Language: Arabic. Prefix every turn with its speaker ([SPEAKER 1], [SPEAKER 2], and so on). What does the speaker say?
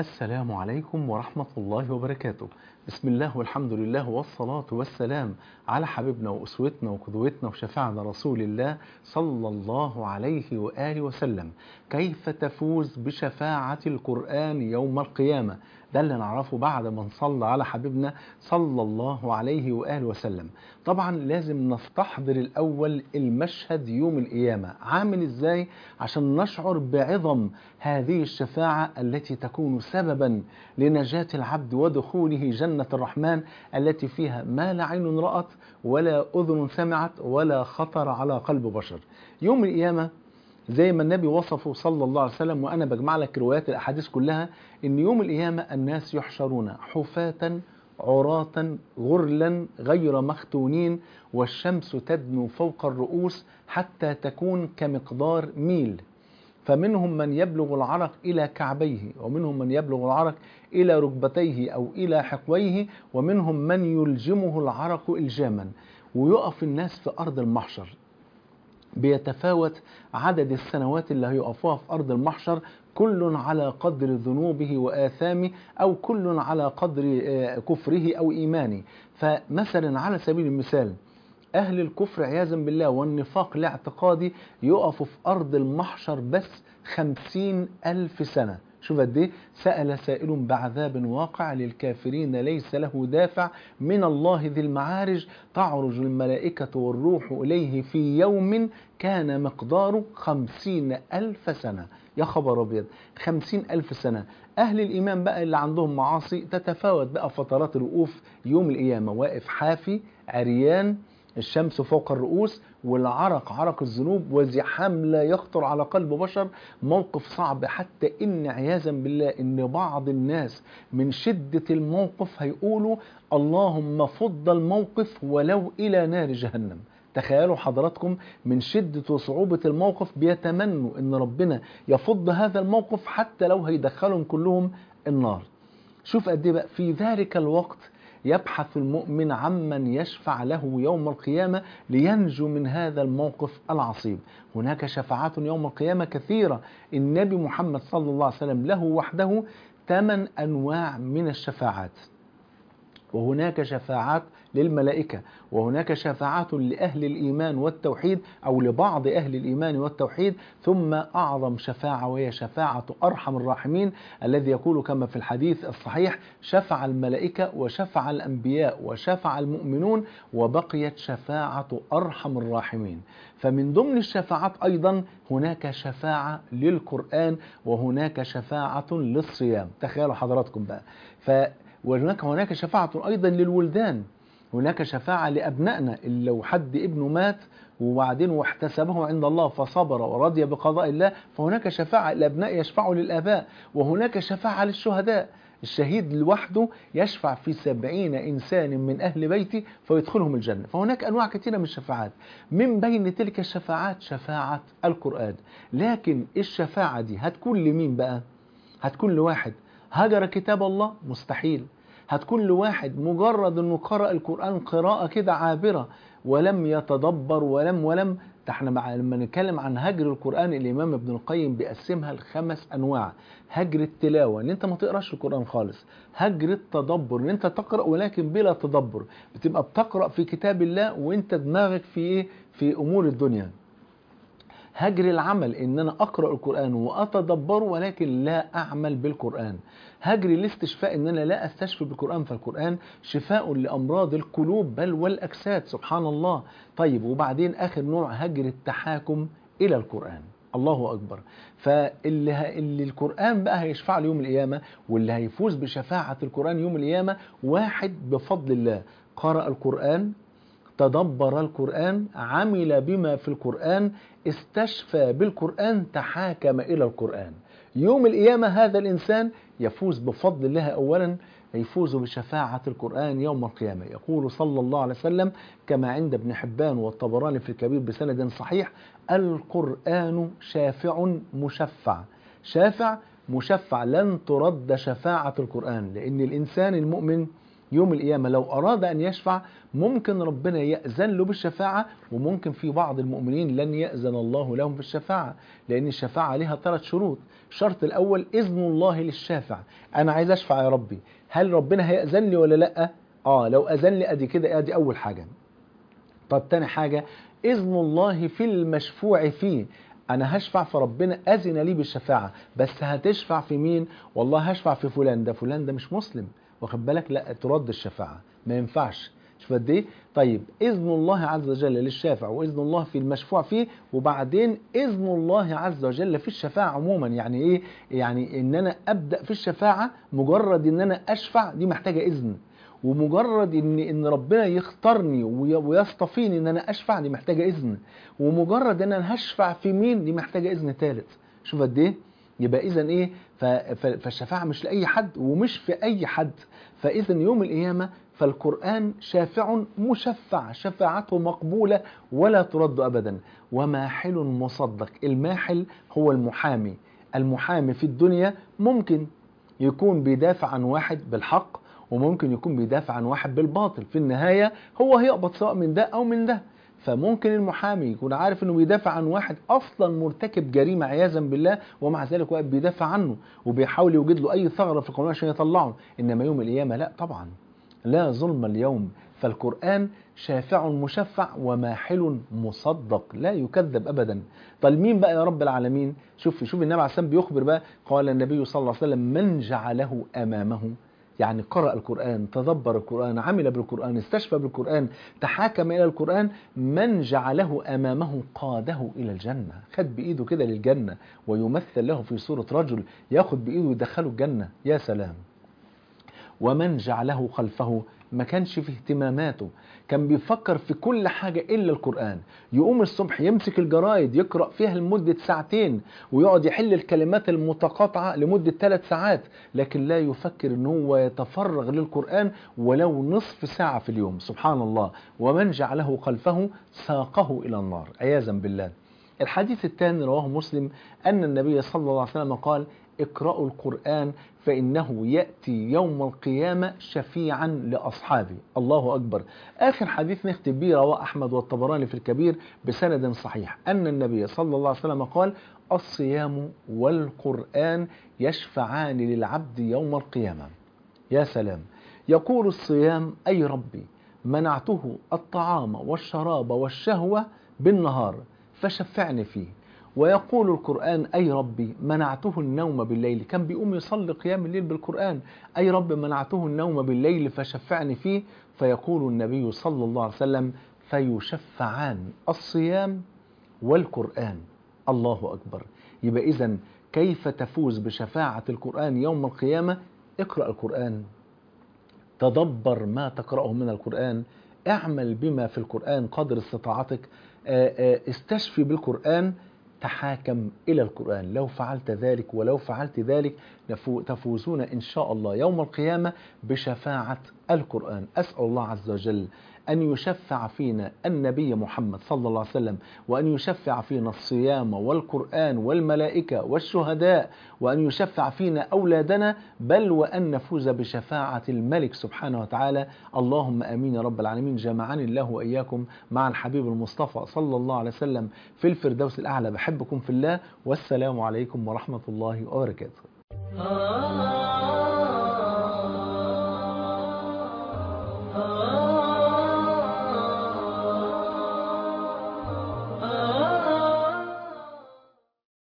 [SPEAKER 1] السلام عليكم ورحمة الله وبركاته. بسم الله والحمد لله والصلاة والسلام على حبيبنا وأسوتنا وقدوتنا وشفيعنا رسول الله صلى الله عليه وآله وسلم. كيف تفوز بشفاعة القرآن يوم القيامة؟ ده اللي نعرفه بعد ما نصلى على حبيبنا صلى الله عليه وآله وسلم. طبعا لازم نستحضر الأول المشهد يوم القيامة عامل إزاي عشان نشعر بعظم هذه الشفاعة التي تكون سببا لنجاة العبد ودخوله جنة الرحمن التي فيها ما لا عين رأت ولا أذن سمعت ولا خطر على قلب بشر. يوم القيامة زي ما النبي وصفه صلى الله عليه وسلم، وأنا بجمع لك روايات الأحاديث كلها، إن يوم القيامة الناس يحشرون حفاة عراة غرلا غير مختونين، والشمس تدنو فوق الرؤوس حتى تكون كمقدار ميل، فمنهم من يبلغ العرق إلى كعبيه، ومنهم من يبلغ العرق إلى ركبتيه أو إلى حقويه، ومنهم من يلجمه العرق إلجاما. ويقف الناس في أرض المحشر، بيتفاوت عدد السنوات اللي هيقفوها في أرض المحشر، كل على قدر ذنوبه وآثامه، أو كل على قدر كفره أو إيمانه. فمثلا على سبيل المثال أهل الكفر عياذا بالله والنفاق الاعتقادي يقفوا في أرض المحشر بس 50,000 سنة. شوف قد ايه. سأل سائل بعذاب واقع للكافرين ليس له دافع من الله ذي المعارج، تعرج الملائكة والروح إليه في يوم كان مقداره 50,000 سنة. يا خبر أبيض، 50,000 سنة. أهل الإيمان بقى اللي عندهم معاصي تتفاوت بقى فترات الوقوف يوم القيامة، واقف حافي عريان، الشمس فوق الرؤوس، والعرق عرق الذنوب، وزحام لا يخطر على قلب بشر. موقف صعب، حتى إن عياذا بالله إن بعض الناس من شدة الموقف هيقولوا اللهم فض الموقف ولو إلى نار جهنم. تخيلوا حضراتكم من شدة وصعوبة الموقف بيتمنوا إن ربنا يفض هذا الموقف حتى لو هيدخلهم كلهم النار. شوف قد ايه بقى. في ذلك الوقت يبحث المؤمن عمن يشفع له يوم القيامة لينجو من هذا الموقف العصيب. هناك شفاعات يوم القيامة كثيرة. النبي محمد صلى الله عليه وسلم له وحده 8 أنواع من الشفاعات، وهناك شفاعات للملائكة، وهناك شفاعات لأهل الإيمان والتوحيد أو لبعض أهل الإيمان والتوحيد، ثم أعظم شفاعة وهي شفاعة أرحم الراحمين، الذي يقول كما في الحديث الصحيح: شفع الملائكة وشفع الأنبياء وشفع المؤمنون وبقيت شفاعة أرحم الراحمين. فمن ضمن الشفاعات أيضا هناك شفاعة للقرآن، وهناك شفاعة للصيام. تخيلوا حضراتكم بقى. وهناك شفاعة أيضا للولدان، هناك شفاعة لأبنائنا اللي لو حد ابنه مات وبعدين واحتسبه عند الله فصبر ورضي بقضاء الله، فهناك شفاعة الأبناء يشفعوا للآباء، وهناك شفاعة للشهداء. الشهيد لوحده يشفع في 70 إنسان من أهل بيتي فيدخلهم الجنة. فهناك أنواع كثيرة من الشفاعات، من بين تلك الشفاعات شفاعة القرآن. لكن الشفاعة دي هتكون لمين بقى؟ هتكون لواحد هجر كتاب الله؟ مستحيل. هتكون لواحد مجرد انه قرأ القرآن قراءة كده عابرة ولم يتدبر ولم. احنا لما نتكلم عن هجر القرآن الإمام ابن القيم بيقسمها ل5 أنواع: هجر التلاوة ان انت ما تقراش القرآن خالص، هجر التدبر ان انت تقرأ ولكن بلا تدبر، بتبقى بتقرأ في كتاب الله وانت دماغك في ايه؟ في أمور الدنيا. هجر العمل ان انا اقرأ القرآن واتدبره ولكن لا اعمل بالقرآن. هجر الاستشفاء ان انا لا استشفي بالقرآن، فالقرآن شفاء لامراض القلوب بل والاجساد، سبحان الله. طيب وبعدين اخر نوع هجر التحاكم الى القرآن. الله اكبر. فاللي القرآن بقى هيشفع له يوم القيامة، واللي هيفوز بشفاعة القرآن يوم القيامة، واحد بفضل الله قرأ القرآن، تدبر القرآن، عمل بما في القرآن، استشفى بالقرآن، تحاكم إلى القرآن. يوم القيامة هذا الإنسان يفوز بفضل الله. أولا يفوز بشفاعة القرآن يوم القيامة. يقول صلى الله عليه وسلم كما عند ابن حبان والطبراني في الكبير بسند صحيح: القرآن شافع مشفع. شافع مشفع، لن ترد شفاعة القرآن، لأن الإنسان المؤمن يوم القيامة لو أراد أن يشفع ممكن ربنا يأذن له بالشفاعة، وممكن في بعض المؤمنين لن يأذن الله لهم بالشفاعة، لأن الشفاعة لها 3 شروط. الشرط الأول إذن الله للشافع، أنا عايز أشفع يا ربي، هل ربنا هيأذن لي ولا لأ؟ لو أذن لي أدي كده، أدي أول حاجة. طب تاني حاجة إذن الله في المشفوع فيه، أنا هشفع فربنا أذن لي بالشفاعة، بس هتشفع في مين؟ والله هشفع في فلان ده، فلان ده مش مسلم، واخد بالك؟ لا ترد الشفاعة، ما ينفعش. شوف قد ايه؟ طيب إذن الله عز وجل للشافع، وإذن الله في المشفوع فيه، وبعدين إذن الله عز وجل في الشفاعة عموما. يعني إيه؟ يعني إن أنا أبدأ في الشفاعة، مجرد إن أنا أشفع دي محتاجة إذن، ومجرد ان ربنا يختارني ويصطفيني ان انا اشفع دي محتاجه اذن، ومجرد ان انا هشفع في مين دي محتاجه اذن ثالث. شوف قد ايه؟ يبقى اذا ايه؟ فالشفاعه مش لاي حد ومش في اي حد. فاذا يوم القيامه فالقرآن شافع مشفع، شفاعته مقبولة ولا ترد أبدا. وماحل مصدق، الماحل هو المحامي. المحامي في الدنيا ممكن يكون بيدافع عن واحد بالحق، وممكن يكون بيدافع عن واحد بالباطل، في النهاية هو هيقبض سواء من ده أو من ده. فممكن المحامي يكون عارف انه بيدافع عن واحد اصلا مرتكب جريمه عياذا بالله، ومع ذلك واقف بيدافع عنه وبيحاول يوجد له اي ثغره في القانون عشان يطلعه. انما يوم القيامه لا طبعا، لا ظلم اليوم. فالقرآن شافع مشفع وماحل مصدق، لا يكذب أبدا. طيب مين بقى يا رب العالمين؟ شوف النبي عليه السلام بيخبر بقى، قال النبي صلى الله عليه وسلم من جعله أمامه، يعني قرأ القرآن، تدبر القرآن، عمل بالقرآن، استشفى بالقرآن، تحاكم إلى القرآن، من جعله أمامه قاده إلى الجنة، خد بإيده كده للجنة، ويمثل له في صورة رجل ياخد بإيده ويدخله الجنة. يا سلام. ومن جعله خلفه، ما كانش في اهتماماته، كان بيفكر في كل حاجة إلا القرآن. يقوم الصبح يمسك الجرايد يقرأ فيها لمدة 2 ساعتين، ويقعد يحل الكلمات المتقاطعة لمدة 3 ساعات، لكن لا يفكر ان هو يتفرغ للقرآن ولو نصف ساعة في اليوم. سبحان الله. ومن جعله خلفه ساقه إلى النار عياذا بالله. الحديث الثاني رواه مسلم أن النبي صلى الله عليه وسلم قال اقرأوا القرآن فإنه يأتي يوم القيامة شفيعا لأصحابه. الله أكبر. آخر حديث نختم به رواه أحمد والطبراني في الكبير بسند صحيح أن النبي صلى الله عليه وسلم قال الصيام والقرآن يشفعان للعبد يوم القيامة. يا سلام. يقول الصيام أي ربي منعته الطعام والشراب والشهوة بالنهار فشفعني فيه. ويقول القرآن أي ربي منعته النوم بالليل، كان بيقوم يصلي قيام الليل بالقرآن، أي رب منعته النوم بالليل فشفعني فيه. فيقول النبي صلى الله عليه وسلم فيشفعان الصيام والقرآن. الله أكبر. يبقى إذن كيف تفوز بشفاعة القرآن يوم القيامة؟ اقرأ القرآن، تدبر ما تقرأه من القرآن، اعمل بما في القرآن قدر استطاعتك، استشفي بالقرآن، تحاكم إلى القرآن. لو فعلت ذلك ولو فعلت ذلك تفوزون إن شاء الله يوم القيامة بشفاعة القرآن. أسأل الله عز وجل أن يشفع فينا النبي محمد صلى الله عليه وسلم، وأن يشفع فينا الصيام والقرآن والملائكة والشهداء، وأن يشفع فينا أولادنا، بل وأن نفوز بشفاعة الملك سبحانه وتعالى. اللهم آمين يا رب العالمين. جمعني الله وإياكم مع الحبيب المصطفى صلى الله عليه وسلم في الفردوس الأعلى. بحبكم في الله، والسلام عليكم ورحمة الله وبركاته.